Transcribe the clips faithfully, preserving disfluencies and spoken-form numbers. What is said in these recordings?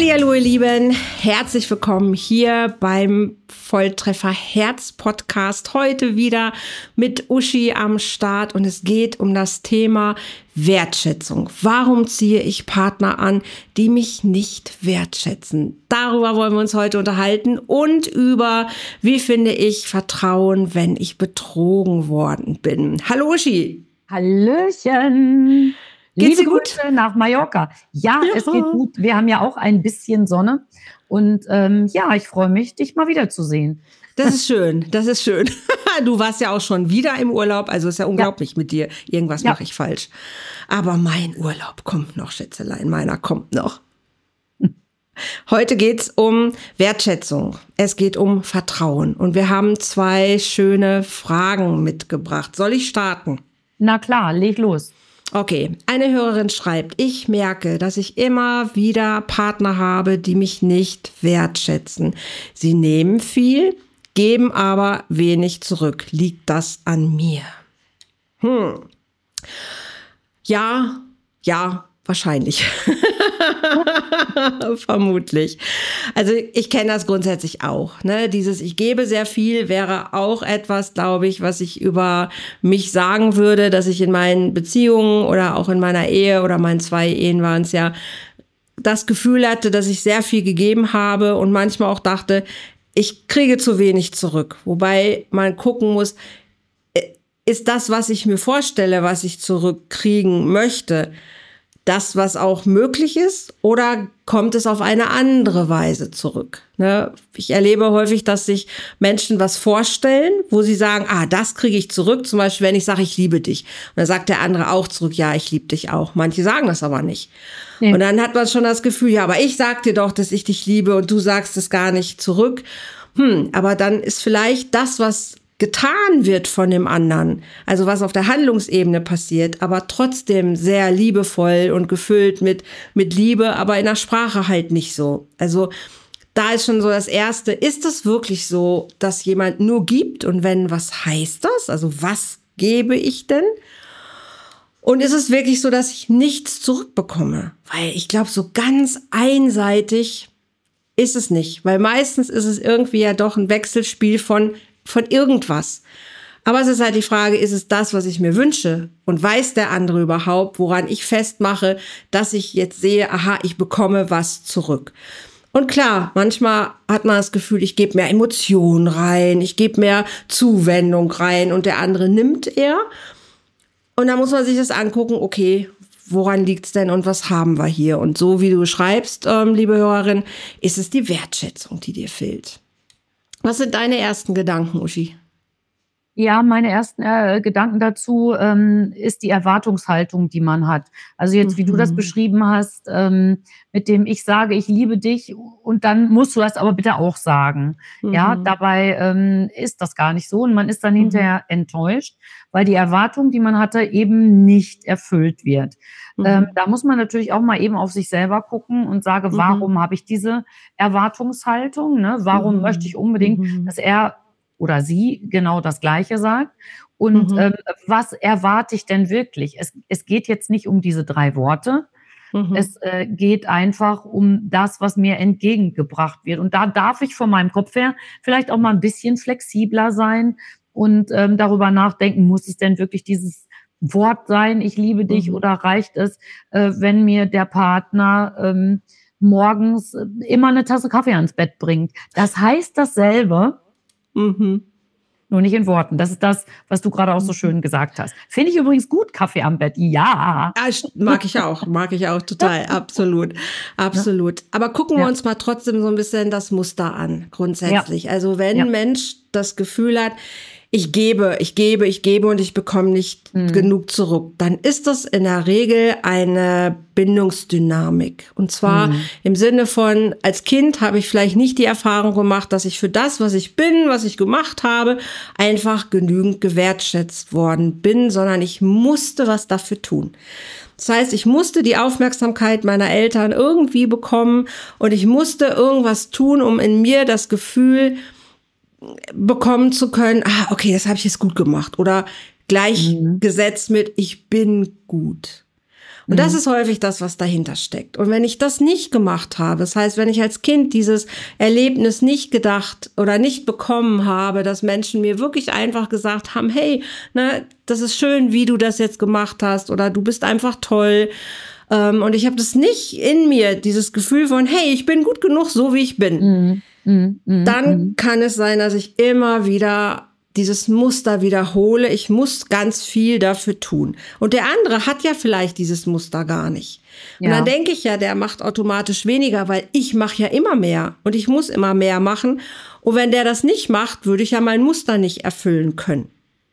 Hallihallo, ihr Lieben, herzlich willkommen hier beim Volltreffer Herz Podcast. Heute wieder mit Uschi am Start und es geht um das Thema Wertschätzung. Warum ziehe ich Partner an, die mich nicht wertschätzen? Darüber wollen wir uns heute unterhalten und über, wie finde ich Vertrauen, wenn ich betrogen worden bin. Hallo Uschi. Hallöchen. Geht's dir Liebe gut? Grüße nach Mallorca. Ja, Ja. es geht gut. Wir haben ja auch ein bisschen Sonne. Und ähm, ja, ich freue mich, dich mal wiederzusehen. Das ist schön, das ist schön. Du warst ja auch schon wieder im Urlaub, also ist ja unglaublich Ja. mit dir. Irgendwas Ja. mache ich falsch. Aber mein Urlaub kommt noch, Schätzelein, meiner kommt noch. Heute geht's um Wertschätzung. Es geht um Vertrauen. Und wir haben zwei schöne Fragen mitgebracht. Soll ich starten? Na klar, leg los. Okay, eine Hörerin schreibt, ich merke, dass ich immer wieder Partner habe, die mich nicht wertschätzen. Sie nehmen viel, geben aber wenig zurück. Liegt das an mir? Hm. Ja, ja, wahrscheinlich. Vermutlich. Also ich kenne das grundsätzlich auch. Ne? Dieses ich gebe sehr viel wäre auch etwas, glaube ich, was ich über mich sagen würde, dass ich in meinen Beziehungen oder auch in meiner Ehe oder meinen zwei Ehen waren es ja, das Gefühl hatte, dass ich sehr viel gegeben habe und manchmal auch dachte, ich kriege zu wenig zurück. Wobei man gucken muss, ist das, was ich mir vorstelle, was ich zurückkriegen möchte, das, was auch möglich ist, oder kommt es auf eine andere Weise zurück? Ne? Ich erlebe häufig, dass sich Menschen was vorstellen, wo sie sagen, ah, das kriege ich zurück. Zum Beispiel, wenn ich sage, ich liebe dich. Und dann sagt der andere auch zurück, ja, ich liebe dich auch. Manche sagen das aber nicht. Nee. Und dann hat man schon das Gefühl, ja, aber ich sag dir doch, dass ich dich liebe und du sagst es gar nicht zurück. Hm, aber dann ist vielleicht das, was getan wird von dem anderen, also was auf der Handlungsebene passiert, aber trotzdem sehr liebevoll und gefüllt mit, mit Liebe, aber in der Sprache halt nicht so. Also da ist schon so das Erste, ist es wirklich so, dass jemand nur gibt und wenn, was heißt das? Also was gebe ich denn? Und ist es wirklich so, dass ich nichts zurückbekomme? Weil ich glaube, so ganz einseitig ist es nicht, weil meistens ist es irgendwie ja doch ein Wechselspiel von von irgendwas. Aber es ist halt die Frage, ist es das, was ich mir wünsche? Und weiß der andere überhaupt, woran ich festmache, dass ich jetzt sehe, aha, ich bekomme was zurück. Und klar, manchmal hat man das Gefühl, ich gebe mehr Emotionen rein, ich gebe mehr Zuwendung rein und der andere nimmt eher. Und da muss man sich das angucken, okay, woran liegt's denn und was haben wir hier? Und so wie du schreibst, ähm, liebe Hörerin, ist es die Wertschätzung, die dir fehlt. Was sind deine ersten Gedanken, Uschi? Ja, meine ersten äh, Gedanken dazu ähm, ist die Erwartungshaltung, die man hat. Also jetzt, wie mhm. du das beschrieben hast, ähm, mit dem ich sage, ich liebe dich und dann musst du das aber bitte auch sagen. Mhm. Ja, dabei ähm, ist das gar nicht so und man ist dann mhm. hinterher enttäuscht, weil die Erwartung, die man hatte, eben nicht erfüllt wird. Mhm. Ähm, da muss man natürlich auch mal eben auf sich selber gucken und sage, mhm. warum habe ich diese Erwartungshaltung? Ne? Warum mhm. möchte ich unbedingt, mhm. dass er oder sie genau das Gleiche sagt. Und mhm. ähm, was erwarte ich denn wirklich? Es, es geht jetzt nicht um diese drei Worte. Mhm. Es äh, geht einfach um das, was mir entgegengebracht wird. Und da darf ich von meinem Kopf her vielleicht auch mal ein bisschen flexibler sein und ähm, darüber nachdenken, muss es denn wirklich dieses Wort sein, ich liebe dich, mhm. oder reicht es, äh, wenn mir der Partner ähm, morgens immer eine Tasse Kaffee ans Bett bringt? Das heißt dasselbe, Mhm. nur nicht in Worten. Das ist das, was du gerade auch so schön gesagt hast. Finde ich übrigens gut, Kaffee am Bett. Ja. ja mag ich auch. Mag ich auch total. Absolut. Absolut. Aber gucken ja. wir uns mal trotzdem so ein bisschen das Muster an, grundsätzlich. Ja. Also wenn ja. ein Mensch das Gefühl hat, ich gebe, ich gebe, ich gebe und ich bekomme nicht mhm. genug zurück, dann ist das in der Regel eine Bindungsdynamik. Und zwar mhm. im Sinne von, als Kind habe ich vielleicht nicht die Erfahrung gemacht, dass ich für das, was ich bin, was ich gemacht habe, einfach genügend gewertschätzt worden bin, sondern ich musste was dafür tun. Das heißt, ich musste die Aufmerksamkeit meiner Eltern irgendwie bekommen und ich musste irgendwas tun, um in mir das Gefühl bekommen zu können, ah, okay, das habe ich jetzt gut gemacht. Oder gleichgesetzt mhm. mit, ich bin gut. Und das ist häufig das, was dahinter steckt. Und wenn ich das nicht gemacht habe, das heißt, wenn ich als Kind dieses Erlebnis nicht gedacht oder nicht bekommen habe, dass Menschen mir wirklich einfach gesagt haben, hey, ne, das ist schön, wie du das jetzt gemacht hast oder du bist einfach toll. Ähm, und ich habe das nicht in mir, dieses Gefühl von, hey, ich bin gut genug, so wie ich bin. Mhm. Mhm. Mhm. Dann kann es sein, dass ich immer wieder dieses Muster wiederhole. Ich muss ganz viel dafür tun. Und der andere hat ja vielleicht dieses Muster gar nicht. Ja. Und dann denke ich ja, der macht automatisch weniger, weil ich mache ja immer mehr. Und ich muss immer mehr machen. Und wenn der das nicht macht, würde ich ja mein Muster nicht erfüllen können.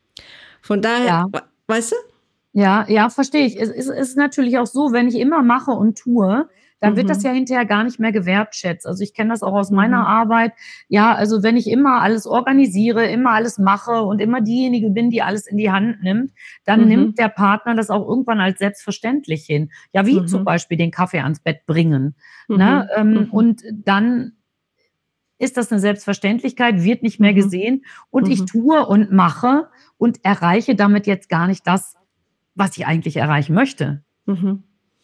Von daher, ja. weißt du? Ja, ja, verstehe ich. Es ist, ist natürlich auch so, wenn ich immer mache und tue, dann wird mhm. das ja hinterher gar nicht mehr gewertschätzt. Also ich kenne das auch aus mhm. meiner Arbeit. Ja, also wenn ich immer alles organisiere, immer alles mache und immer diejenige bin, die alles in die Hand nimmt, dann mhm. nimmt der Partner das auch irgendwann als selbstverständlich hin. Ja, wie mhm. zum Beispiel den Kaffee ans Bett bringen. Mhm. Ne? Ähm, mhm. Und dann ist das eine Selbstverständlichkeit, wird nicht mehr mhm. gesehen und mhm. ich tue und mache und erreiche damit jetzt gar nicht das, was ich eigentlich erreichen möchte. Mhm.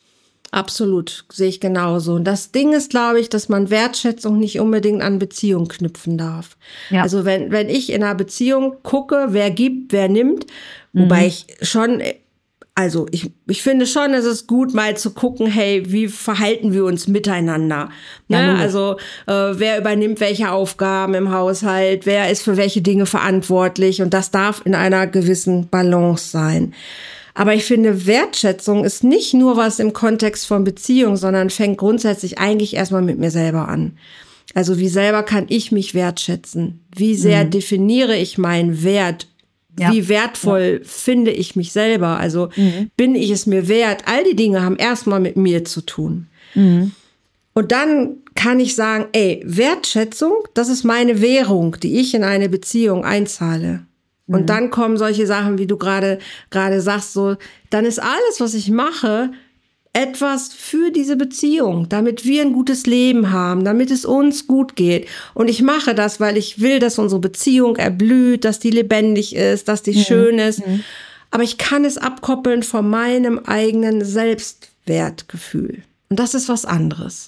Absolut, sehe ich genauso. Und das Ding ist, glaube ich, dass man Wertschätzung nicht unbedingt an Beziehungen knüpfen darf. Ja. Also wenn, wenn ich in einer Beziehung gucke, wer gibt, wer nimmt, mhm. wobei ich schon, also ich, ich finde schon, es ist gut, mal zu gucken, hey, wie verhalten wir uns miteinander? Ne? Ja, also äh, wer übernimmt welche Aufgaben im Haushalt, wer ist für welche Dinge verantwortlich und das darf in einer gewissen Balance sein. Aber ich finde, Wertschätzung ist nicht nur was im Kontext von Beziehung, sondern fängt grundsätzlich eigentlich erstmal mit mir selber an. Also wie selber kann ich mich wertschätzen? Wie sehr mhm. definiere ich meinen Wert? Ja. Wie wertvoll ja. finde ich mich selber? Also mhm. bin ich es mir wert? All die Dinge haben erstmal mit mir zu tun. Mhm. Und dann kann ich sagen, ey, Wertschätzung, das ist meine Währung, die ich in eine Beziehung einzahle. Und mhm. dann kommen solche Sachen, wie du gerade gerade sagst, so, dann ist alles, was ich mache, etwas für diese Beziehung, damit wir ein gutes Leben haben, damit es uns gut geht. Und ich mache das, weil ich will, dass unsere Beziehung erblüht, dass die lebendig ist, dass die mhm. schön ist. Mhm. Aber ich kann es abkoppeln von meinem eigenen Selbstwertgefühl. Und das ist was anderes.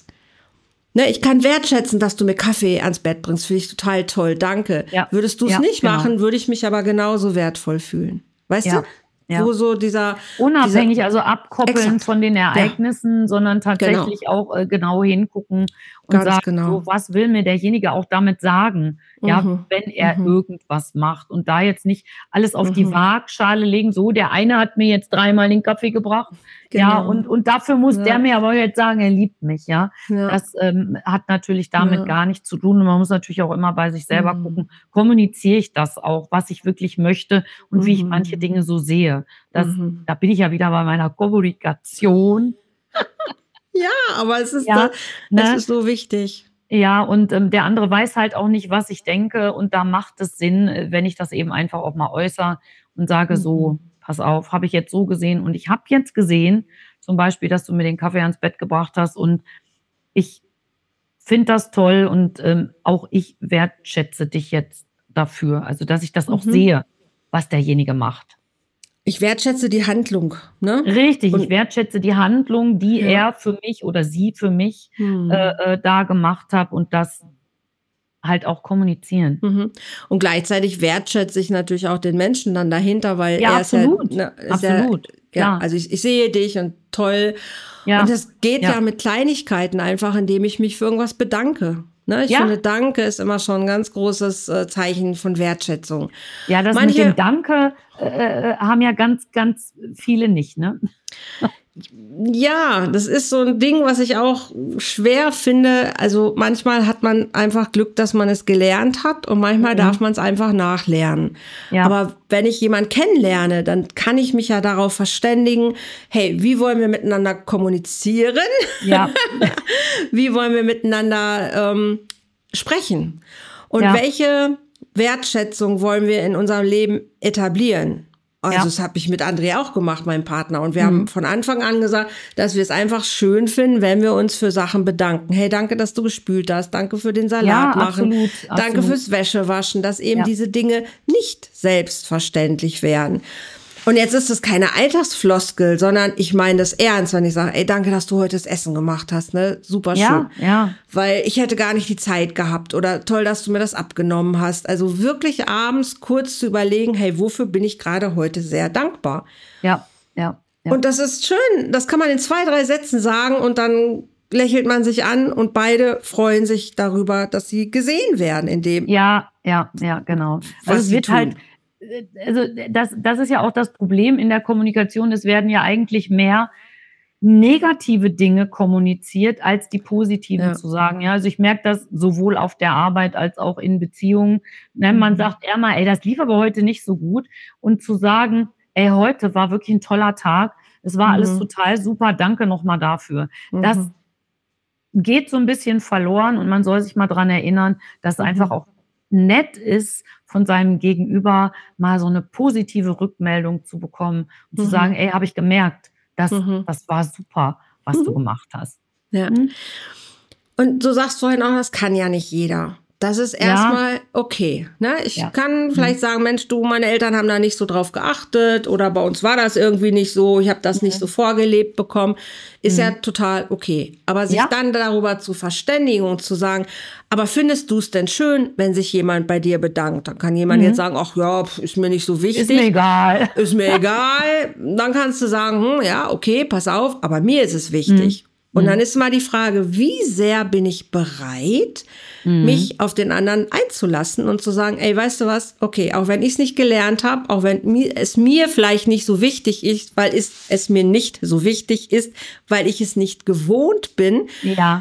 Ne, ich kann wertschätzen, dass du mir Kaffee ans Bett bringst. Finde ich total toll. Danke. Ja. Würdest du es ja, nicht genau. machen, würde ich mich aber genauso wertvoll fühlen. Weißt ja. du? Ja. Wo so dieser unabhängig, dieser, also abkoppeln exakt. Von den Ereignissen, ja. sondern tatsächlich genau. auch äh, genau hingucken und Ganz sagen, genau. so, was will mir derjenige auch damit sagen, mhm. ja, wenn er mhm. irgendwas macht und da jetzt nicht alles auf mhm. die Waagschale legen, so, der eine hat mir jetzt dreimal den Kaffee gebracht, genau. ja, und, und dafür muss ja. der mir aber jetzt sagen, er liebt mich, ja. ja. Das ähm, hat natürlich damit ja. gar nichts zu tun und man muss natürlich auch immer bei sich selber mhm. gucken, kommuniziere ich das auch, was ich wirklich möchte und mhm. wie ich manche Dinge so sehe. Das, mhm. Da bin ich ja wieder bei meiner Kommunikation. Ja, aber es ist, ja, da, ne? es ist so wichtig. Ja, und ähm, der andere weiß halt auch nicht, was ich denke. Und da macht es Sinn, wenn ich das eben einfach auch mal äußere und sage mhm. so, pass auf, habe ich jetzt so gesehen. Und ich habe jetzt gesehen, zum Beispiel, dass du mir den Kaffee ans Bett gebracht hast. Und ich finde das toll. Und ähm, auch ich wertschätze dich jetzt dafür. Also, dass ich das auch mhm. sehe, was derjenige macht. Ich wertschätze die Handlung, ne? Richtig, und ich wertschätze die Handlung, die ja. er für mich oder sie für mich hm. äh, da gemacht hat und das halt auch kommunizieren. Mhm. Und gleichzeitig wertschätze ich natürlich auch den Menschen dann dahinter, weil ja, er absolut. ist ja, ne, ist absolut. Ja, ja, also ich, ich sehe dich und toll. Ja. Und das geht ja. ja mit Kleinigkeiten einfach, indem ich mich für irgendwas bedanke. Ne, ich ja. finde, Danke ist immer schon ein ganz großes äh, Zeichen von Wertschätzung. Ja, das Manche, mit dem Danke äh, haben ja ganz, ganz viele nicht, ne? Ja, das ist so ein Ding, was ich auch schwer finde. Also manchmal hat man einfach Glück, dass man es gelernt hat und manchmal mhm. darf man es einfach nachlernen. Ja. Aber wenn ich jemanden kennenlerne, dann kann ich mich ja darauf verständigen, hey, wie wollen wir miteinander kommunizieren? Ja. Wie wollen wir miteinander ähm, sprechen? Und ja. welche Wertschätzung wollen wir in unserem Leben etablieren? Also ja. das habe ich mit André auch gemacht, meinem Partner. Und wir mhm. haben von Anfang an gesagt, dass wir es einfach schön finden, wenn wir uns für Sachen bedanken. Hey, danke, dass du gespült hast. Danke für den Salat ja, machen. Absolut, danke absolut. fürs Wäschewaschen. Dass eben ja. diese Dinge nicht selbstverständlich werden. Und jetzt ist es keine Alltagsfloskel, sondern ich meine das ernst, wenn ich sage, ey, danke, dass du heute das Essen gemacht hast, ne? Super schön. Ja, ja. Weil ich hätte gar nicht die Zeit gehabt oder toll, dass du mir das abgenommen hast. Also wirklich abends kurz zu überlegen, hey, wofür bin ich gerade heute sehr dankbar? Ja, ja. ja. Und das ist schön. Das kann man in zwei, drei Sätzen sagen und dann lächelt man sich an und beide freuen sich darüber, dass sie gesehen werden in dem. Ja, ja, ja, genau. Also es wird halt, also das, das ist ja auch das Problem in der Kommunikation. Es werden ja eigentlich mehr negative Dinge kommuniziert, als die positiven ja. zu sagen. Ja, also ich merke das sowohl auf der Arbeit als auch in Beziehungen. Ne, man mhm. sagt eher mal, ey, das lief aber heute nicht so gut. Und zu sagen, ey, heute war wirklich ein toller Tag. Es war mhm. alles total super. Danke nochmal dafür. Mhm. Das geht so ein bisschen verloren und man soll sich mal dran erinnern, dass mhm. einfach auch nett ist, von seinem Gegenüber mal so eine positive Rückmeldung zu bekommen und mhm. zu sagen, ey, habe ich gemerkt, das, mhm. das war super, was mhm. du gemacht hast. Ja. Mhm. Und du sagst vorhin auch, das kann ja nicht jeder. Das ist erstmal ja. okay. Ne? Ich ja. kann vielleicht mhm. sagen, Mensch, du, meine Eltern haben da nicht so drauf geachtet oder bei uns war das irgendwie nicht so, ich habe das mhm. nicht so vorgelebt bekommen. Ist mhm. ja total okay. Aber sich ja. dann darüber zu verständigen und zu sagen, aber findest du es denn schön, wenn sich jemand bei dir bedankt? Dann kann jemand mhm. jetzt sagen, ach ja, ist mir nicht so wichtig. Ist mir egal. Ist mir egal. Dann kannst du sagen, hm, ja, okay, pass auf, aber mir ist es wichtig. Mhm. Und dann ist mal die Frage, wie sehr bin ich bereit, mhm. mich auf den anderen einzulassen und zu sagen, ey, weißt du was, okay, auch wenn ich es nicht gelernt habe, auch wenn mir, es mir vielleicht nicht so wichtig ist, weil es, es mir nicht so wichtig ist, weil ich es nicht gewohnt bin, ja.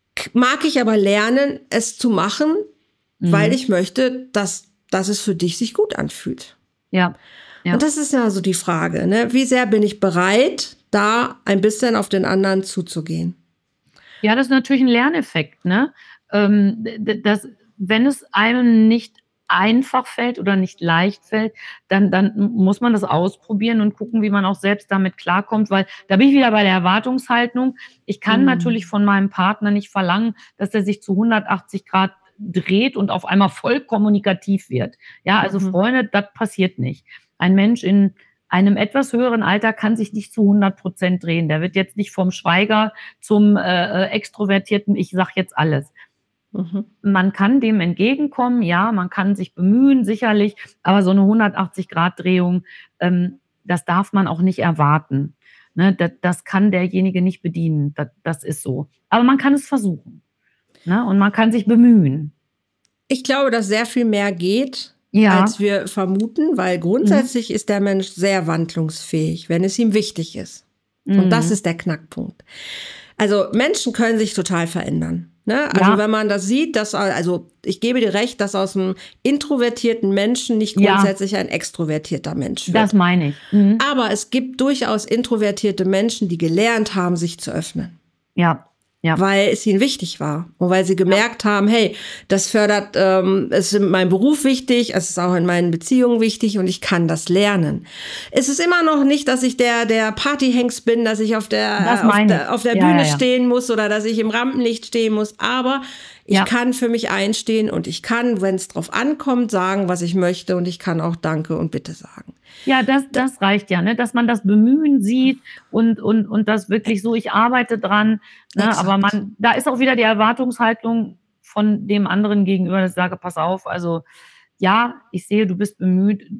mag ich aber lernen, es zu machen, mhm. weil ich möchte, dass, dass es für dich sich gut anfühlt. Ja. ja. Und das ist ja so die Frage, ne? Wie sehr bin ich bereit, da ein bisschen auf den anderen zuzugehen? Ja, das ist natürlich ein Lerneffekt, ne? Ähm, das, wenn es einem nicht einfach fällt oder nicht leicht fällt, dann, dann muss man das ausprobieren und gucken, wie man auch selbst damit klarkommt, weil da bin ich wieder bei der Erwartungshaltung. Ich kann mhm. natürlich von meinem Partner nicht verlangen, dass er sich zu hundertachtzig Grad dreht und auf einmal voll kommunikativ wird. Ja, also mhm. Freunde, das passiert nicht. Ein Mensch in einem etwas höheren Alter kann sich nicht zu hundert Prozent drehen. Der wird jetzt nicht vom Schweiger zum äh, extrovertierten, ich sag jetzt alles. Mhm. Man kann dem entgegenkommen, ja, man kann sich bemühen, sicherlich, aber so eine hundertachtzig Grad Drehung, ähm, das darf man auch nicht erwarten. Ne, das, das kann derjenige nicht bedienen, das, das ist so. Aber man kann es versuchen, ne? Und man kann sich bemühen. Ich glaube, dass sehr viel mehr geht, ja. als wir vermuten, weil grundsätzlich mhm. ist der Mensch sehr wandlungsfähig, wenn es ihm wichtig ist. Mhm. Und das ist der Knackpunkt. Also Menschen können sich total verändern. Ne? Also ja. wenn man das sieht, dass, also ich gebe dir recht, dass aus einem introvertierten Menschen nicht grundsätzlich ja. ein extrovertierter Mensch wird. Das meine ich. Mhm. Aber es gibt durchaus introvertierte Menschen, die gelernt haben, sich zu öffnen. Ja. Ja. Weil es ihnen wichtig war und weil sie gemerkt ja. haben, hey, das fördert, ähm, es ist in meinem Beruf wichtig, es ist auch in meinen Beziehungen wichtig und ich kann das lernen. Es ist immer noch nicht, dass ich der der Partyhengst bin, dass ich auf der auf der, auf der ja, Bühne ja, ja. stehen muss oder dass ich im Rampenlicht stehen muss, aber ich ja. kann für mich einstehen und ich kann, wenn es drauf ankommt, sagen, was ich möchte und ich kann auch Danke und Bitte sagen. Ja, das, das reicht ja, ne? Dass man das Bemühen sieht und, und, und das wirklich so, ich arbeite dran, ne? Aber man, da ist auch wieder die Erwartungshaltung von dem anderen gegenüber, dass ich sage, pass auf, also ja, ich sehe, du bist bemüht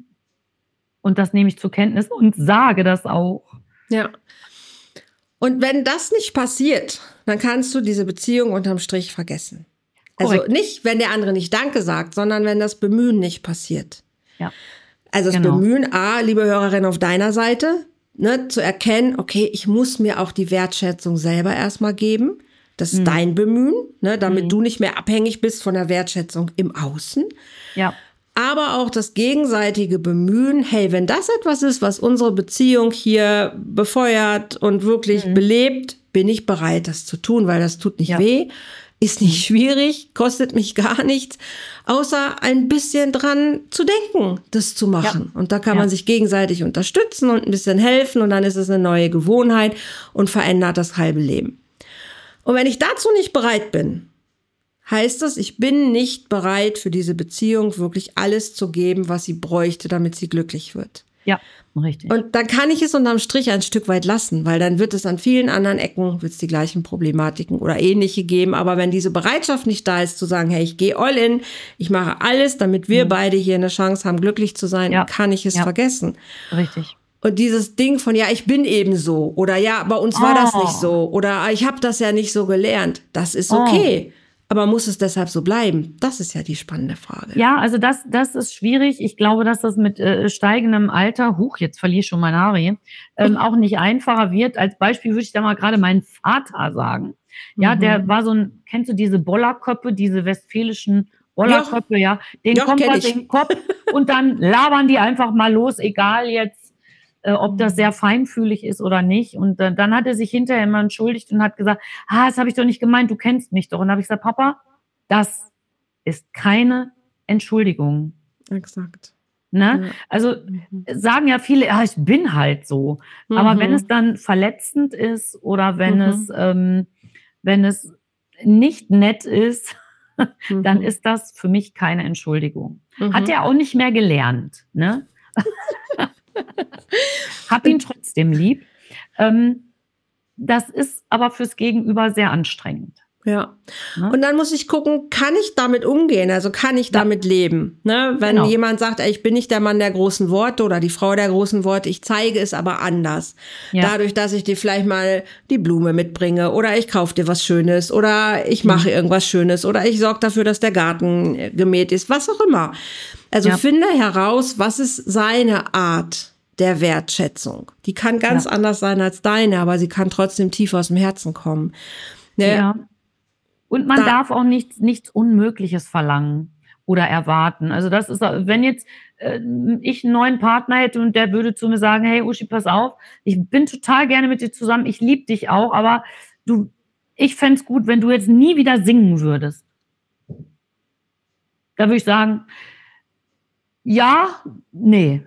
und das nehme ich zur Kenntnis und sage das auch. Ja. Und wenn das nicht passiert, dann kannst du diese Beziehung unterm Strich vergessen. Also Korrekt. Nicht, wenn der andere nicht Danke sagt, sondern wenn das Bemühen nicht passiert. Ja. Also das genau. Bemühen, A, liebe Hörerin auf deiner Seite, ne, zu erkennen, okay, ich muss mir auch die Wertschätzung selber erstmal geben. Das ist mhm. dein Bemühen, ne, damit mhm. du nicht mehr abhängig bist von der Wertschätzung im Außen. Ja. Aber auch das gegenseitige Bemühen, hey, wenn das etwas ist, was unsere Beziehung hier befeuert und wirklich mhm. belebt, bin ich bereit, das zu tun, weil das tut nicht ja. weh. Ist nicht schwierig, kostet mich gar nichts, außer ein bisschen dran zu denken, das zu machen. Ja. Und da kann ja. man sich gegenseitig unterstützen und ein bisschen helfen und dann ist es eine neue Gewohnheit und verändert das halbe Leben. Und wenn ich dazu nicht bereit bin, heißt das, ich bin nicht bereit für diese Beziehung wirklich alles zu geben, was sie bräuchte, damit sie glücklich wird. Ja, richtig. Und dann kann ich es unterm Strich ein Stück weit lassen, weil dann wird es an vielen anderen Ecken, wird es die gleichen Problematiken oder ähnliche geben. Aber wenn diese Bereitschaft nicht da ist, zu sagen, hey, ich gehe all in, ich mache alles, damit wir mhm. beide hier eine Chance haben, glücklich zu sein, ja. kann ich es ja. vergessen. Richtig. Und dieses Ding von, ja, ich bin eben so oder ja, bei uns war oh. das nicht so oder ich habe das ja nicht so gelernt, das ist okay. Oh. Aber muss es deshalb so bleiben? Das ist ja die spannende Frage. Ja, also das, das ist schwierig. Ich glaube, dass das mit äh, steigendem Alter, huch, jetzt verliere ich schon mein Haare, ähm, auch nicht einfacher wird. Als Beispiel würde ich da mal gerade meinen Vater sagen. Ja, mhm. der war so ein, kennst du diese Bollerköpfe, diese westfälischen Bollerköpfe, ja? Den Doch, kommt was in den Kopf und dann labern die einfach mal los, egal jetzt, Äh, ob das sehr feinfühlig ist oder nicht. Und äh, dann hat er sich hinterher immer entschuldigt und hat gesagt, ah, das habe ich doch nicht gemeint, du kennst mich doch. Und dann habe ich gesagt, Papa, das ist keine Entschuldigung. Exakt. Ne? Ja. Also mhm. sagen ja viele, ja, ich bin halt so. Mhm. Aber wenn es dann verletzend ist oder wenn mhm. es ähm, wenn es nicht nett ist, mhm. dann ist das für mich keine Entschuldigung. Mhm. Hat er auch nicht mehr gelernt, ne? Hab ihn trotzdem lieb. Ähm, das ist aber fürs Gegenüber sehr anstrengend. Ja. Ne? Und dann muss ich gucken, kann ich damit umgehen? Also kann ich ja. damit leben? Ne? Wenn genau. jemand sagt, ey, ich bin nicht der Mann der großen Worte oder die Frau der großen Worte, ich zeige es aber anders. Ja. Dadurch, dass ich dir vielleicht mal die Blume mitbringe oder ich kaufe dir was Schönes oder ich mache mhm. irgendwas Schönes oder ich sorge dafür, dass der Garten gemäht ist, was auch immer. Also ja. finde heraus, was ist seine Art der Wertschätzung. Die kann ganz ja. anders sein als deine, aber sie kann trotzdem tief aus dem Herzen kommen. Ne? Ja. Und man da, darf auch nichts, nichts Unmögliches verlangen oder erwarten. Also das ist, wenn jetzt äh, ich einen neuen Partner hätte und der würde zu mir sagen, hey Uschi, pass auf, ich bin total gerne mit dir zusammen, ich liebe dich auch, aber du, ich fände es gut, wenn du jetzt nie wieder singen würdest. Da würde ich sagen, ja, nee.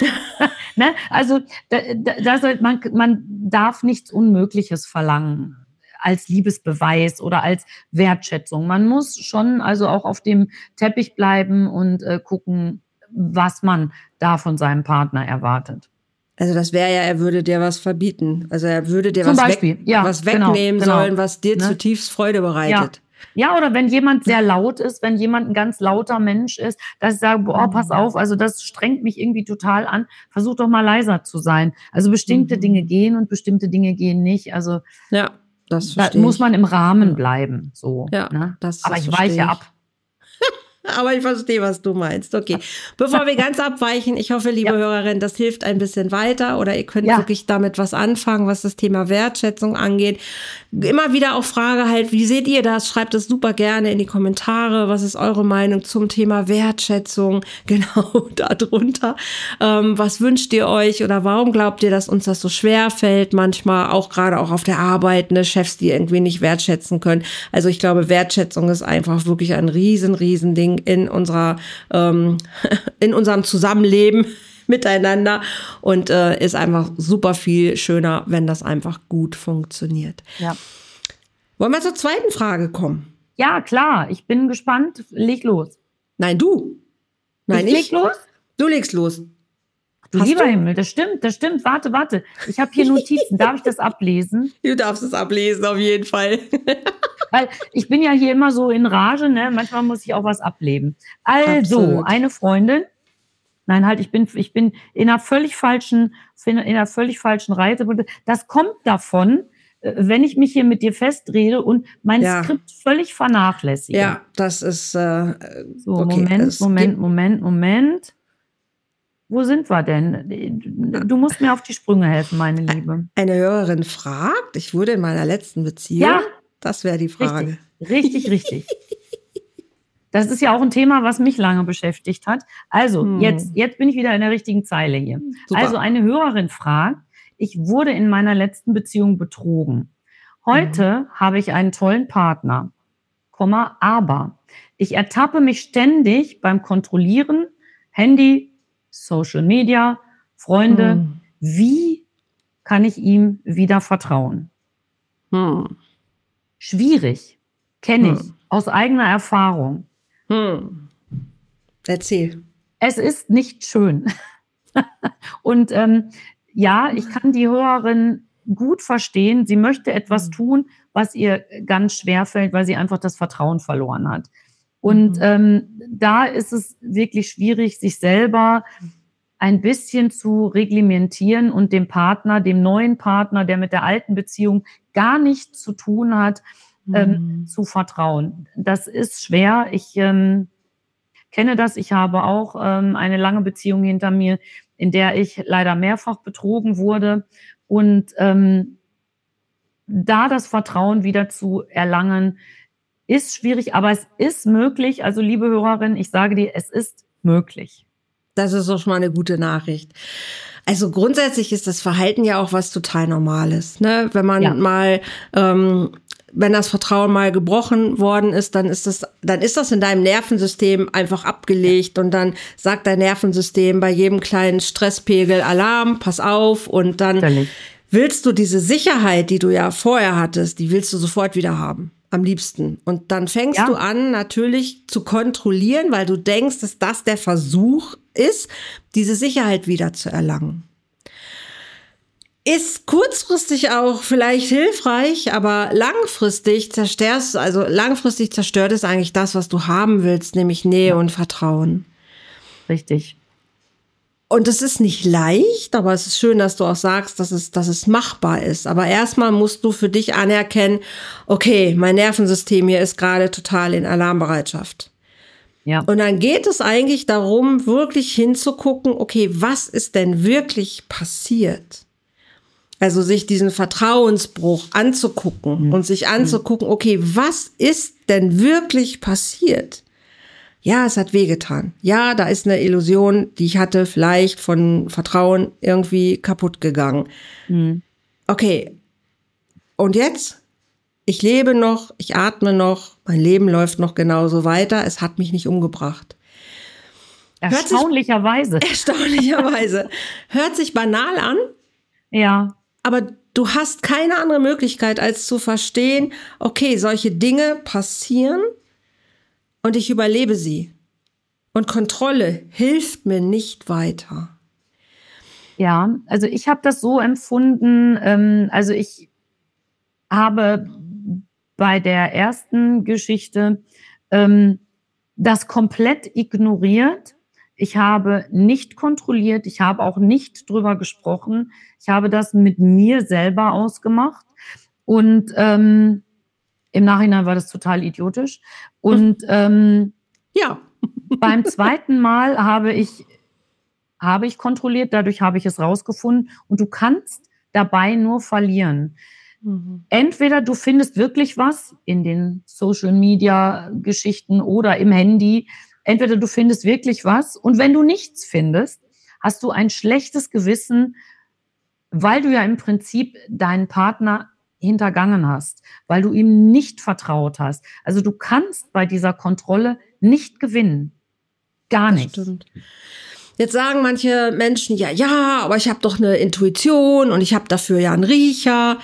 Ne? Also da, da, da, man, man darf nichts Unmögliches verlangen als Liebesbeweis oder als Wertschätzung. Man muss schon also auch auf dem Teppich bleiben und äh, gucken, was man da von seinem Partner erwartet. Also das wäre ja, er würde dir was verbieten. Also er würde dir Zum was, Beispiel, weg, ja, was wegnehmen genau, sollen, was dir ne? zutiefst Freude bereitet. Ja. Ja, oder wenn jemand sehr laut ist, wenn jemand ein ganz lauter Mensch ist, dass ich sage, boah, pass auf, also das strengt mich irgendwie total an, versuch doch mal leiser zu sein. Also bestimmte mhm. Dinge gehen und bestimmte Dinge gehen nicht. Also ja, das da muss man im Rahmen bleiben. So, ja, ne? das, aber das ich weiche ab. Aber ich verstehe, was du meinst. Okay. Bevor wir ganz abweichen, ich hoffe, liebe ja. Hörerin, das hilft ein bisschen weiter oder ihr könnt ja. wirklich damit was anfangen, was das Thema Wertschätzung angeht. Immer wieder auch Frage halt, wie seht ihr das? Schreibt es super gerne in die Kommentare. Was ist eure Meinung zum Thema Wertschätzung? Genau, da drunter. Ähm, was wünscht ihr euch oder warum glaubt ihr, dass uns das so schwer fällt? Manchmal auch gerade auch auf der Arbeit, ne, Chefs, die irgendwie nicht wertschätzen können. Also ich glaube, Wertschätzung ist einfach wirklich ein riesen, riesen Ding in unserer, ähm, in unserem Zusammenleben miteinander und äh, ist einfach super viel schöner, wenn das einfach gut funktioniert. Ja. Wollen wir zur zweiten Frage kommen? Ja, klar. Ich bin gespannt. Leg los. Nein, du. Nein, ich. ich. Leg los? Du legst los. Du Hast lieber du? Himmel, das stimmt, das stimmt. Warte, warte. Ich habe hier Notizen. Darf ich das ablesen? Du darfst es ablesen, auf jeden Fall. Weil ich bin ja hier immer so in Rage, ne? Manchmal muss ich auch was ableben. Also, Absolut. Eine Freundin, nein, halt, ich bin, ich bin in einer völlig falschen, in einer völlig falschen Reise. Das kommt davon, wenn ich mich hier mit dir festrede und mein ja. Skript völlig vernachlässige. Ja, das ist, äh, so, okay. Moment, Moment, Moment, Moment. Wo sind wir denn? Du musst mir auf die Sprünge helfen, meine Liebe. Eine Hörerin fragt, ich wurde in meiner letzten Beziehung. Ja. Das wäre die Frage. Richtig, richtig, richtig. Das ist ja auch ein Thema, was mich lange beschäftigt hat. Also, hm. jetzt, jetzt bin ich wieder in der richtigen Zeile hier. Super. Also, eine Hörerin fragt, ich wurde in meiner letzten Beziehung betrogen. Heute hm. habe ich einen tollen Partner, Komma, aber ich ertappe mich ständig beim Kontrollieren, Handy, Social Media, Freunde. Hm. Wie kann ich ihm wieder vertrauen? Hm. Schwierig, kenne ich, hm. aus eigener Erfahrung. Hm. Erzähl. Es ist nicht schön. Und ähm, ja, ich kann die Hörerin gut verstehen. Sie möchte etwas tun, was ihr ganz schwer fällt, weil sie einfach das Vertrauen verloren hat. Und mhm. ähm, da ist es wirklich schwierig, sich selber ein bisschen zu reglementieren und dem Partner, dem neuen Partner, der mit der alten Beziehung gar nichts zu tun hat, mhm. ähm, zu vertrauen. Das ist schwer. Ich ähm, kenne das. Ich habe auch ähm, eine lange Beziehung hinter mir, in der ich leider mehrfach betrogen wurde. Und ähm, da das Vertrauen wieder zu erlangen, ist schwierig, aber es ist möglich. Also, liebe Hörerin, ich sage dir, es ist möglich. Das ist doch schon mal eine gute Nachricht. Also grundsätzlich ist das Verhalten ja auch was total Normales, ne? Wenn man ja. mal, ähm, wenn das Vertrauen mal gebrochen worden ist, dann ist das, dann ist das in deinem Nervensystem einfach abgelegt ja. und dann sagt dein Nervensystem bei jedem kleinen Stresspegel Alarm, pass auf, und dann Völlig. willst du diese Sicherheit, die du ja vorher hattest, die willst du sofort wieder haben. Am liebsten. Und dann fängst ja. du an, natürlich zu kontrollieren, weil du denkst, dass das der Versuch ist, diese Sicherheit wieder zu erlangen. Ist kurzfristig auch vielleicht hilfreich, aber langfristig zerstörst, also langfristig zerstört es eigentlich das, was du haben willst, nämlich Nähe ja. und Vertrauen. Richtig. Und es ist nicht leicht, aber es ist schön, dass du auch sagst, dass es, dass es machbar ist. Aber erstmal musst du für dich anerkennen, okay, mein Nervensystem hier ist gerade total in Alarmbereitschaft. Ja. Und dann geht es eigentlich darum, wirklich hinzugucken, okay, was ist denn wirklich passiert? Also sich diesen Vertrauensbruch anzugucken mhm. und sich anzugucken, okay, was ist denn wirklich passiert? Ja, es hat wehgetan. Ja, da ist eine Illusion, die ich hatte, vielleicht von Vertrauen irgendwie kaputt gegangen. Mhm. Okay, und jetzt? Ich lebe noch, ich atme noch, mein Leben läuft noch genauso weiter. Es hat mich nicht umgebracht. Erstaunlicherweise. Sich, erstaunlicherweise. Hört sich banal an. Ja. Aber du hast keine andere Möglichkeit, als zu verstehen, okay, solche Dinge passieren. Und ich überlebe sie. Und Kontrolle hilft mir nicht weiter. Ja, also ich habe das so empfunden, ähm, also ich habe bei der ersten Geschichte ähm, das komplett ignoriert. Ich habe nicht kontrolliert, ich habe auch nicht drüber gesprochen. Ich habe das mit mir selber ausgemacht. Und ähm, im Nachhinein war das total idiotisch. Und ähm, ja, beim zweiten Mal habe ich, habe ich kontrolliert, dadurch habe ich es rausgefunden. Und du kannst dabei nur verlieren. Mhm. Entweder du findest wirklich was in den Social-Media-Geschichten oder im Handy. Entweder du findest wirklich was. Und wenn du nichts findest, hast du ein schlechtes Gewissen, weil du ja im Prinzip deinen Partner hintergangen hast, weil du ihm nicht vertraut hast. Also du kannst bei dieser Kontrolle nicht gewinnen. Gar nicht. Das stimmt. Jetzt sagen manche Menschen, ja, ja, aber ich habe doch eine Intuition und ich habe dafür ja einen Riecher.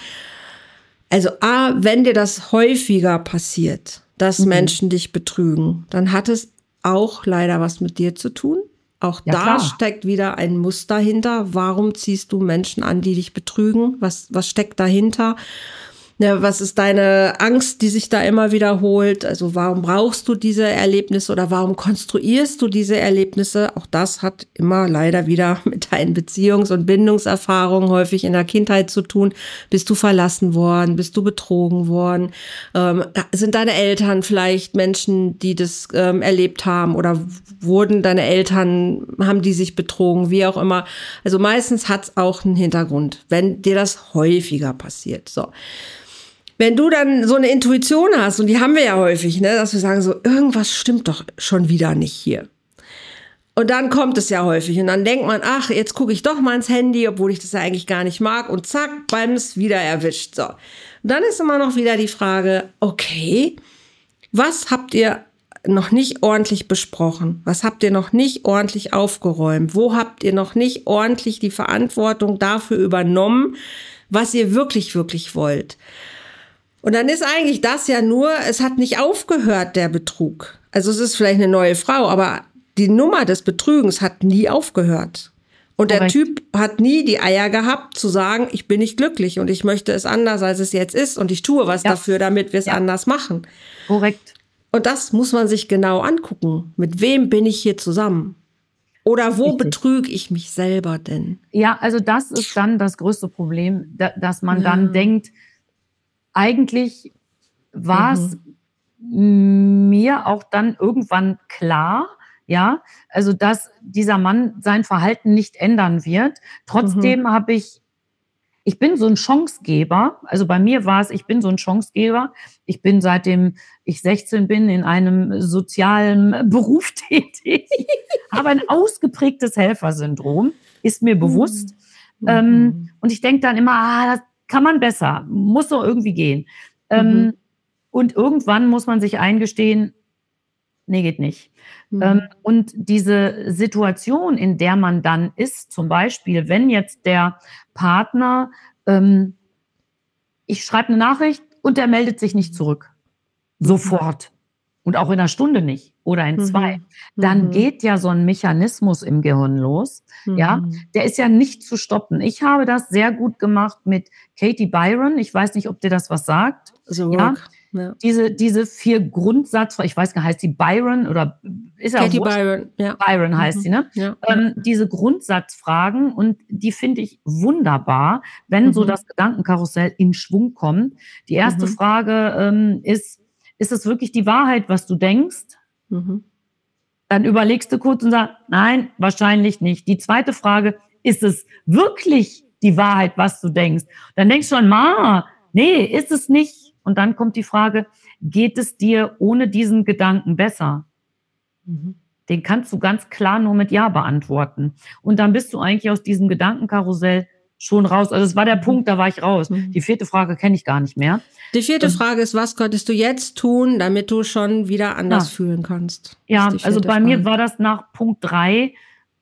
Also A, wenn dir das häufiger passiert, dass mhm. Menschen dich betrügen, dann hat es auch leider was mit dir zu tun. Auch ja, da klar. steckt wieder ein Muster hinter. Warum ziehst du Menschen an, die dich betrügen? Was, was steckt dahinter? Ja, was ist deine Angst, die sich da immer wiederholt? Also warum brauchst du diese Erlebnisse oder warum konstruierst du diese Erlebnisse? Auch das hat immer leider wieder mit deinen Beziehungs- und Bindungserfahrungen häufig in der Kindheit zu tun. Bist du verlassen worden? Bist du betrogen worden? Ähm, sind deine Eltern vielleicht Menschen, die das ähm, erlebt haben? Oder wurden deine Eltern, haben die sich betrogen? Wie auch immer. Also meistens hat es auch einen Hintergrund, wenn dir das häufiger passiert. So. Wenn du dann so eine Intuition hast, und die haben wir ja häufig, ne, dass wir sagen so, irgendwas stimmt doch schon wieder nicht hier. Und dann kommt es ja häufig und dann denkt man, ach, jetzt gucke ich doch mal ins Handy, obwohl ich das ja eigentlich gar nicht mag, und zack, beim's wieder erwischt. So. Und dann ist immer noch wieder die Frage, okay, was habt ihr noch nicht ordentlich besprochen? Was habt ihr noch nicht ordentlich aufgeräumt? Wo habt ihr noch nicht ordentlich die Verantwortung dafür übernommen, was ihr wirklich, wirklich wollt? Und dann ist eigentlich das ja nur, es hat nicht aufgehört, der Betrug. Also es ist vielleicht eine neue Frau, aber die Nummer des Betrügens hat nie aufgehört. Und der Korrekt. Typ hat nie die Eier gehabt, zu sagen, ich bin nicht glücklich und ich möchte es anders, als es jetzt ist und ich tue was Ja. dafür, damit wir es Ja. anders machen. Korrekt. Und das muss man sich genau angucken. Mit wem bin ich hier zusammen? Oder wo Richtig. betrüge ich mich selber denn? Ja, also das ist dann das größte Problem, da, dass man Ja. dann denkt, eigentlich war es mir auch dann irgendwann klar, ja, also dass dieser Mann sein Verhalten nicht ändern wird. Trotzdem Mhm. habe ich, ich bin so ein Chancegeber, also bei mir war es, ich bin so ein Chancegeber. Ich bin seitdem ich sechzehn bin in einem sozialen Beruf tätig, habe ein ausgeprägtes Helfersyndrom, ist mir bewusst. Mhm. Ähm, und ich denke dann immer, ah, das kann man besser, muss doch irgendwie gehen. Ähm, Mhm. und irgendwann muss man sich eingestehen, nee, geht nicht. Mhm. Ähm, und diese Situation, in der man dann ist, zum Beispiel, wenn jetzt der Partner, ähm, ich schreibe eine Nachricht und der meldet sich nicht zurück. Sofort. Und auch in einer Stunde nicht oder in zwei. Mhm. Dann Mhm. geht ja so ein Mechanismus im Gehirn los. Ja, Mhm. der ist ja nicht zu stoppen. Ich habe das sehr gut gemacht mit Katie Byron. Ich weiß nicht, ob dir das was sagt. The Ja, Work. Ja. diese, diese vier Grundsatzfragen, ich weiß gar nicht, heißt die Byron oder ist ja auch Katie wurscht. Byron, ja. Byron heißt Mhm. sie, ne? Ja. Ähm, diese Grundsatzfragen, und die finde ich wunderbar, wenn so Mhm. das Gedankenkarussell in Schwung kommt. Die erste Mhm. Frage ähm, ist, ist es wirklich die Wahrheit, was du denkst? Mhm. Dann überlegst du kurz und sagst, nein, wahrscheinlich nicht. Die zweite Frage, ist es wirklich die Wahrheit, was du denkst? Dann denkst du schon, ma, nee, ist es nicht. Und dann kommt die Frage, geht es dir ohne diesen Gedanken besser? Mhm. Den kannst du ganz klar nur mit Ja beantworten. Und dann bist du eigentlich aus diesem Gedankenkarussell schon raus. Also es war der Mhm. Punkt, da war ich raus. Mhm. Die vierte Frage kenne ich gar nicht mehr. Die vierte Ähm, Frage ist, was könntest du jetzt tun, damit du schon wieder anders Ja. fühlen kannst? Ja, Das ist die also vierte bei mir Frage. war das nach Punkt drei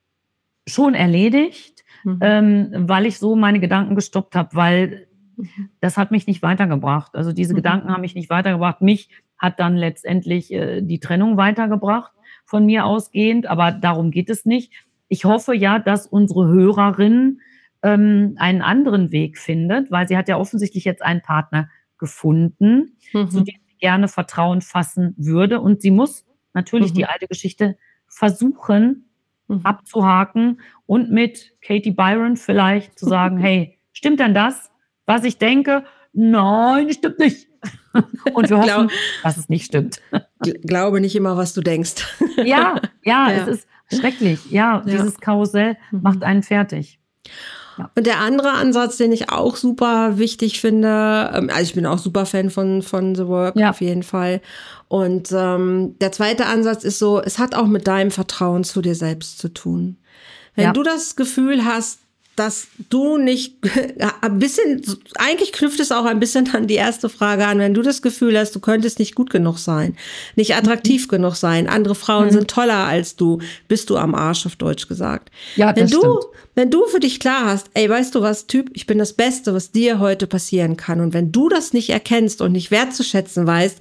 schon erledigt, Mhm. ähm, weil ich so meine Gedanken gestoppt habe, weil Mhm. das hat mich nicht weitergebracht. Also diese Mhm. Gedanken haben mich nicht weitergebracht. Mich hat dann letztendlich äh, die Trennung weitergebracht, von mir ausgehend, aber darum geht es nicht. Ich hoffe ja, dass unsere Hörerin ähm, einen anderen Weg findet, weil sie hat ja offensichtlich jetzt einen Partner gefunden, zu Mhm. dem sie gerne Vertrauen fassen würde. Und sie muss natürlich die Mhm. alte Geschichte versuchen Mhm. abzuhaken und mit Katie Byron vielleicht zu sagen, hey, stimmt denn das, was ich denke? Nein, stimmt nicht. Und wir Glaub, hoffen, dass es nicht stimmt. gl- glaube nicht immer, was du denkst. Ja, ja, Ja. es ist schrecklich. Ja, Ja. dieses Karussell Mhm. macht einen fertig. Und der andere Ansatz, den ich auch super wichtig finde, ähm, also ich bin auch super Fan von, von The Work, Ja. auf jeden Fall. Und ähm, der zweite Ansatz ist so, es hat auch mit deinem Vertrauen zu dir selbst zu tun. Wenn Ja. du das Gefühl hast, dass du nicht ein bisschen, eigentlich knüpft es auch ein bisschen an die erste Frage an, wenn du das Gefühl hast, du könntest nicht gut genug sein, nicht attraktiv Mhm. genug sein, andere Frauen Mhm. sind toller als du, bist du am Arsch, auf Deutsch gesagt. Ja, Wenn das du, stimmt. wenn du für dich klar hast, ey, weißt du was, Typ, ich bin das Beste, was dir heute passieren kann. Und wenn du das nicht erkennst und nicht wertzuschätzen weißt,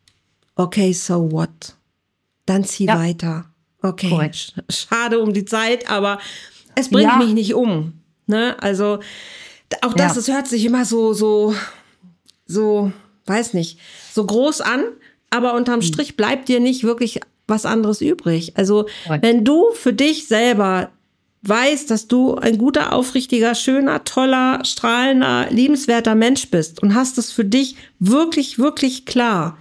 okay, so what? Dann zieh Ja. weiter. Okay, Korrekt. sch- schade um die Zeit, aber es bringt Ja. mich nicht um. Ne? Also d- auch das, Ja. es hört sich immer so, so, so, weiß nicht, so groß an, aber unterm Strich bleibt dir nicht wirklich was anderes übrig. Also Korrekt. wenn du für dich selber weißt, dass du ein guter, aufrichtiger, schöner, toller, strahlender, liebenswerter Mensch bist und hast es für dich wirklich, wirklich klar,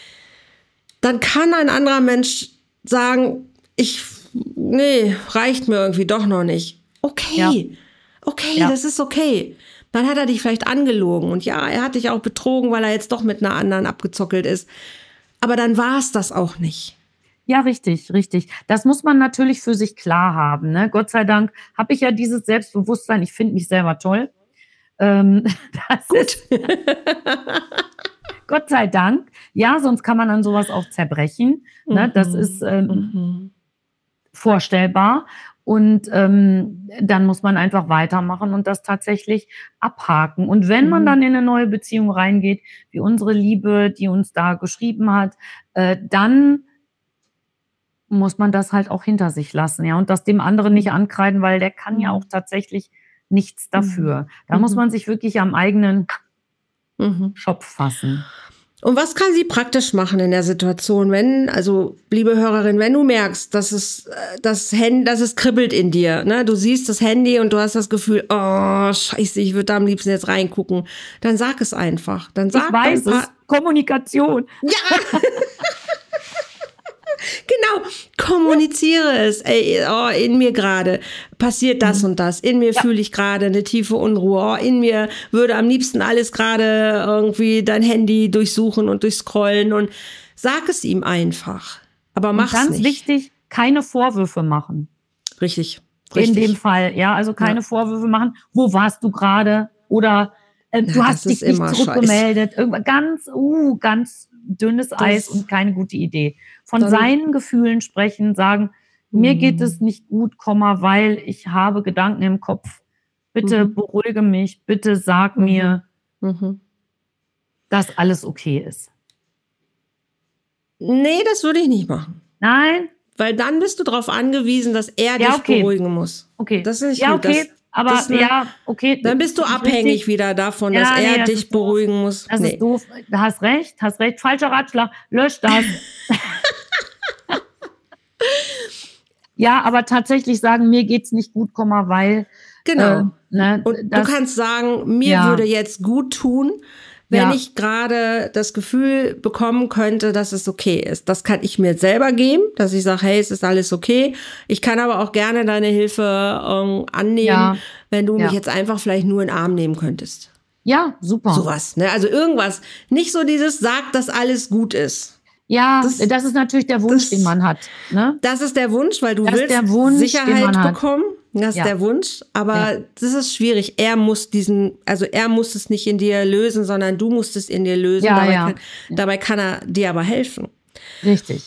dann kann ein anderer Mensch sagen, ich, nee, reicht mir irgendwie doch noch nicht. Okay, Ja. okay, Ja. das ist okay. Dann hat er dich vielleicht angelogen und ja, er hat dich auch betrogen, weil er jetzt doch mit einer anderen abgezockelt ist. Aber dann war es das auch nicht. Ja, richtig, richtig. Das muss man natürlich für sich klar haben. Ne? Gott sei Dank habe ich ja dieses Selbstbewusstsein. Ich finde mich selber toll. Ähm, das Gut. Ist, Gott sei Dank. Ja, sonst kann man an sowas auch zerbrechen. Ne? Das Mhm. ist ähm, Mhm. vorstellbar. Und ähm, dann muss man einfach weitermachen und das tatsächlich abhaken. Und wenn man Mhm. dann in eine neue Beziehung reingeht, wie unsere Liebe, die uns da geschrieben hat, äh, dann muss man das halt auch hinter sich lassen, ja, und das dem anderen nicht ankreiden, weil der kann ja auch tatsächlich nichts dafür. Da Mhm. muss man sich wirklich am eigenen Mhm. Schopf fassen. Und was kann sie praktisch machen in der Situation, wenn, also liebe Hörerin, wenn du merkst, dass es, das Handy, dass es kribbelt in dir, ne? Du siehst das Handy und du hast das Gefühl, oh Scheiße, ich würde da am liebsten jetzt reingucken, dann sag es einfach. Dann sag, Ich weiß dann es. Kommunikation. Ja. Genau, kommuniziere es. Ey, oh, in mir gerade passiert das mhm. und das. In mir ja. fühle ich gerade eine tiefe Unruhe. Oh, in mir würde am liebsten alles gerade irgendwie dein Handy durchsuchen und durchscrollen. Und sag es ihm einfach. Aber mach's nicht. Ganz wichtig, keine Vorwürfe machen. Richtig, richtig. In dem Fall, ja, also keine ja. Vorwürfe machen. Wo warst du gerade? Oder äh, du Na, hast dich nicht zurückgemeldet. Irgendwas ganz, uh, ganz dünnes das Eis und keine gute Idee. Von dann, seinen Gefühlen sprechen, sagen, mir geht es nicht gut, weil ich habe Gedanken im Kopf. Bitte mhm. beruhige mich, bitte sag mhm. mir, mhm. dass alles okay ist. Nee, das würde ich nicht machen. Nein? Weil dann bist du darauf angewiesen, dass er ja, dich okay. beruhigen muss. Okay. Das ist nicht ja, gut. okay. Das, Aber das ne, ja, okay. Dann bist du abhängig richtig. wieder davon, dass ja, er nee, das dich beruhigen doof. muss. Das nee. ist doof. Du hast recht, hast recht. Falscher Ratschlag. Lösch das. Ja, aber tatsächlich sagen, mir geht's nicht gut, weil. Genau. Äh, ne, und das, du kannst sagen, mir ja. würde jetzt gut tun, wenn ja. ich gerade das Gefühl bekommen könnte, dass es okay ist. Das kann ich mir selber geben, dass ich sage, hey, es ist alles okay. Ich kann aber auch gerne deine Hilfe ähm, annehmen, ja. wenn du ja. mich jetzt einfach vielleicht nur in den Arm nehmen könntest. Ja, super. Sowas, ne? Also irgendwas. Nicht so dieses, sag, dass alles gut ist. Ja, das, das ist natürlich der Wunsch, das, den man hat. Ne? Das ist der Wunsch, weil du das willst Wunsch, Sicherheit bekommen. Das ist ja. der Wunsch. Aber ja. das ist schwierig. Er muss diesen, also er muss es nicht in dir lösen, sondern du musst es in dir lösen. Ja, dabei, ja. Kann, ja. dabei kann er dir aber helfen. Richtig.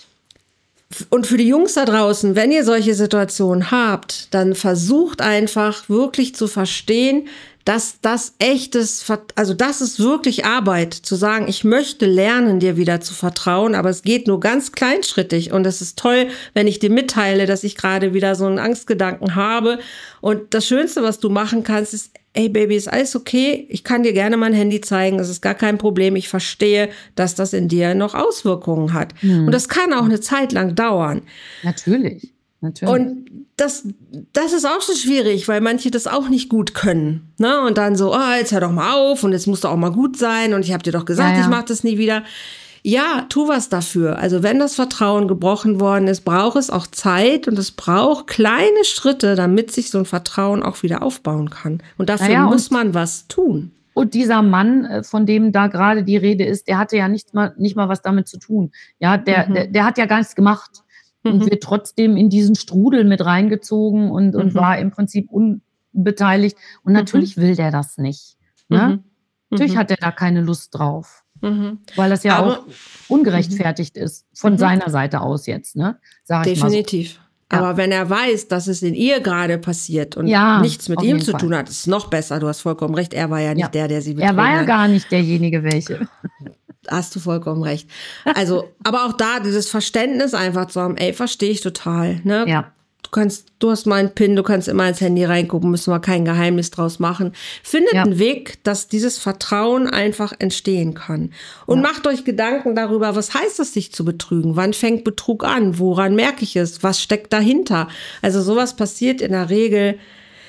Und für die Jungs da draußen, wenn ihr solche Situationen habt, dann versucht einfach wirklich zu verstehen, dass das echtes, also das ist wirklich Arbeit, zu sagen, ich möchte lernen, dir wieder zu vertrauen, aber es geht nur ganz kleinschrittig und es ist toll, wenn ich dir mitteile, dass ich gerade wieder so einen Angstgedanken habe und das Schönste, was du machen kannst, ist, ey Baby, ist alles okay, ich kann dir gerne mein Handy zeigen, das ist gar kein Problem, ich verstehe, dass das in dir noch Auswirkungen hat hm. und das kann auch eine Zeit lang dauern. Natürlich. Natürlich. Und das, das ist auch so schwierig, weil manche das auch nicht gut können. Ne? Und dann so, oh, jetzt hör doch mal auf und jetzt musst du auch mal gut sein und ich habe dir doch gesagt, ja, ja. ich mache das nie wieder. Ja, tu was dafür. Also wenn das Vertrauen gebrochen worden ist, braucht es auch Zeit und es braucht kleine Schritte, damit sich so ein Vertrauen auch wieder aufbauen kann. Und dafür ja, muss man was tun. Und dieser Mann, von dem da gerade die Rede ist, der hatte ja nicht mal, nicht mal was damit zu tun. Ja, der, mhm. der, der hat ja gar nichts gemacht. Und wird trotzdem in diesen Strudel mit reingezogen und, und mhm. war im Prinzip unbeteiligt. Und natürlich mhm. will der das nicht. Ne? Mhm. Natürlich hat er da keine Lust drauf. Mhm. Weil das ja Aber, auch ungerechtfertigt mhm. ist, von mhm. seiner Seite aus jetzt. Ne? Sag ich Definitiv. mal so. Aber ja. wenn er weiß, dass es in ihr gerade passiert und ja, nichts mit ihm zu Fall. tun hat, ist es noch besser. Du hast vollkommen recht. Er war ja nicht ja. der, der sie betrogen hat. Er war ja hat. gar nicht derjenige, welche. Hast du vollkommen recht. Also, aber auch da dieses Verständnis einfach zu haben, ey, verstehe ich total. Ne? Ja. Du kannst, du hast mal einen PIN, du kannst immer ins Handy reingucken, müssen wir kein Geheimnis draus machen. Findet ja. einen Weg, dass dieses Vertrauen einfach entstehen kann. Und ja. macht euch Gedanken darüber, was heißt es, sich zu betrügen? Wann fängt Betrug an? Woran merke ich es? Was steckt dahinter? Also sowas passiert in der Regel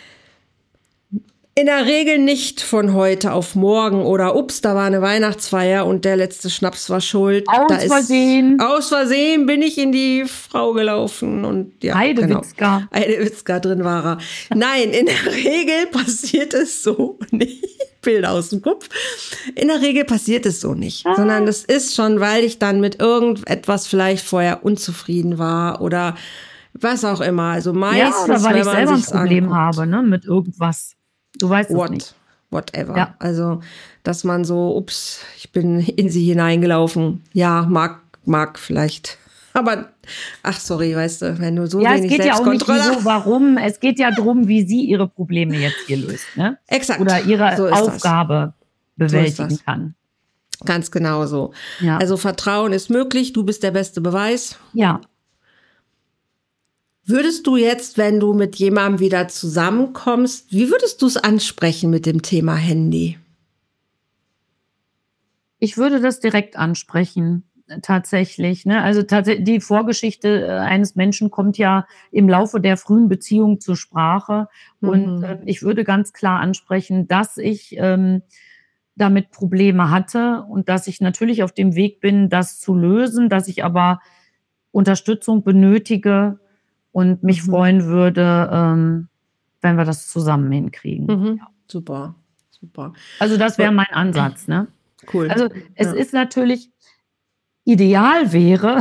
In der Regel nicht von heute auf morgen oder ups, da war eine Weihnachtsfeier und der letzte Schnaps war schuld. Aus da Versehen. Ist, aus Versehen bin ich in die Frau gelaufen und ja, Heidewitzka. Genau. Heidewitzka, drin war er. Nein, in der Regel passiert es so nicht. Bilder aus dem Kopf. In der Regel passiert es so nicht, ah. sondern das ist schon, weil ich dann mit irgendetwas vielleicht vorher unzufrieden war oder was auch immer. Also meistens, ja, oder weil wenn ich man selber ein Problem anguckt, habe, ne, mit irgendwas. Du weißt What, es nicht. Whatever. Ja. Also, dass man so, ups, ich bin in sie hineingelaufen. Ja, mag, mag vielleicht. Aber, ach sorry, weißt du, wenn du so ja, wenig Selbstkontrolle... Ja, es geht ja auch nicht wieso, warum. Es geht ja darum, wie sie ihre Probleme jetzt hier löst. Ne? Exakt. Oder ihre so Aufgabe das. bewältigen so kann. Ganz genau so. Ja. Also Vertrauen ist möglich, du bist der beste Beweis. Ja. Würdest du jetzt, wenn du mit jemandem wieder zusammenkommst, wie würdest du es ansprechen mit dem Thema Handy? Ich würde das direkt ansprechen, tatsächlich. Ne? Also tats- die Vorgeschichte äh, eines Menschen kommt ja im Laufe der frühen Beziehung zur Sprache. Und Mhm. äh, ich würde ganz klar ansprechen, dass ich ähm, damit Probleme hatte und dass ich natürlich auf dem Weg bin, das zu lösen, dass ich aber Unterstützung benötige und mich Mhm. freuen würde, ähm, wenn wir das zusammen hinkriegen. Mhm. Super, super. Also das wäre mein Ansatz, ne? Cool. Also es Ja. ist natürlich, ideal wäre,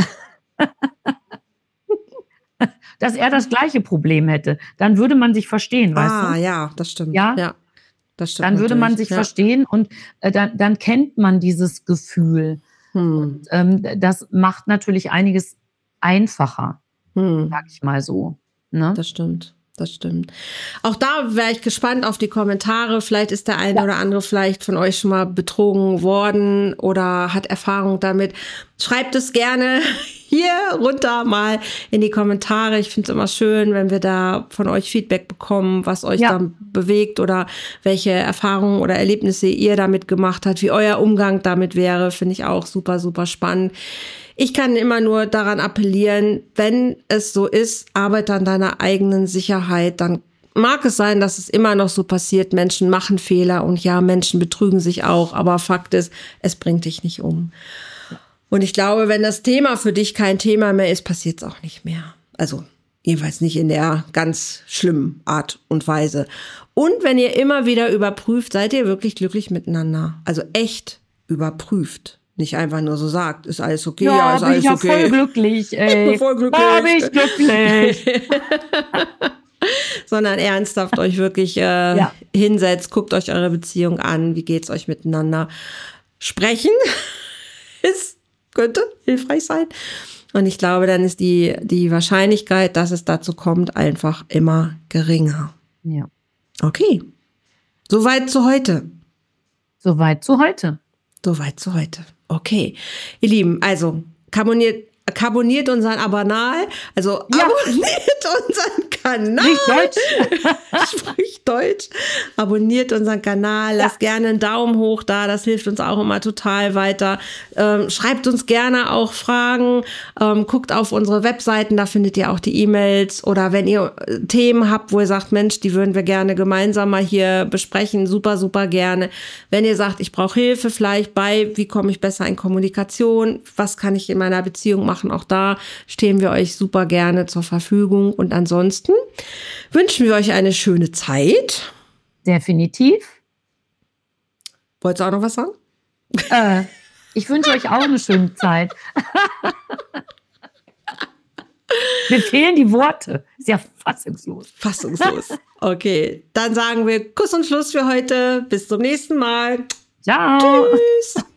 dass er das gleiche Problem hätte. Dann würde man sich verstehen, weißt Ah, du? ja, das stimmt. Ja? Ja, das stimmt Dann würde man natürlich. sich Ja. verstehen und äh, dann, dann kennt man dieses Gefühl. Hm. Und ähm, das macht natürlich einiges einfacher, Hm. sag ich mal so. Ne? Das stimmt. Das stimmt. Auch da wäre ich gespannt auf die Kommentare. Vielleicht ist der eine Ja. oder andere vielleicht von euch schon mal betrogen worden oder hat Erfahrung damit. Schreibt es gerne hier runter mal in die Kommentare. Ich finde es immer schön, wenn wir da von euch Feedback bekommen, was euch Ja. dann bewegt oder welche Erfahrungen oder Erlebnisse ihr damit gemacht habt, wie euer Umgang damit wäre. Finde ich auch super, super spannend. Ich kann immer nur daran appellieren, wenn es so ist, arbeite an deiner eigenen Sicherheit. Dann mag es sein, dass es immer noch so passiert. Menschen machen Fehler und ja, Menschen betrügen sich auch. Aber Fakt ist, es bringt dich nicht um. Und ich glaube, wenn das Thema für dich kein Thema mehr ist, passiert es auch nicht mehr. Also jedenfalls nicht in der ganz schlimmen Art und Weise. Und wenn ihr immer wieder überprüft, seid ihr wirklich glücklich miteinander. Also echt überprüft. Nicht einfach nur so sagt, ist alles okay, ja, Ja, ist bin alles ich ja okay. voll glücklich, ey. Ich bin voll glücklich. Da bin ich glücklich. Sondern ernsthaft euch wirklich äh, Ja. hinsetzt, guckt euch eure Beziehung an, wie geht's euch miteinander. Sprechen ist, könnte hilfreich sein. Und ich glaube, dann ist die, die Wahrscheinlichkeit, dass es dazu kommt, einfach immer geringer. Ja. Okay, soweit zu heute. Soweit zu heute. Soweit zu heute. Okay, ihr Lieben, also abonniert, abonniert unseren Abanal, also Ja. abonniert unseren Kanal. Nicht Deutsch. Sprich Deutsch. Abonniert unseren Kanal, lasst gerne einen Daumen hoch da, das hilft uns auch immer total weiter. Ähm, schreibt uns gerne auch Fragen, ähm, guckt auf unsere Webseiten, da findet ihr auch die E-Mails oder wenn ihr äh, Themen habt, wo ihr sagt, Mensch, die würden wir gerne gemeinsam mal hier besprechen, super, super gerne. Wenn ihr sagt, ich brauche Hilfe vielleicht bei, wie komme ich besser in Kommunikation, was kann ich in meiner Beziehung machen, auch da stehen wir euch super gerne zur Verfügung und ansonsten wünschen wir euch eine schöne Zeit. Definitiv. Wolltest du auch noch was sagen? Äh, ich wünsche euch auch eine schöne Zeit. Mir fehlen die Worte. Ist ja fassungslos. Fassungslos. Okay, dann sagen wir Kuss und Schluss für heute. Bis zum nächsten Mal. Ciao. Tschüss.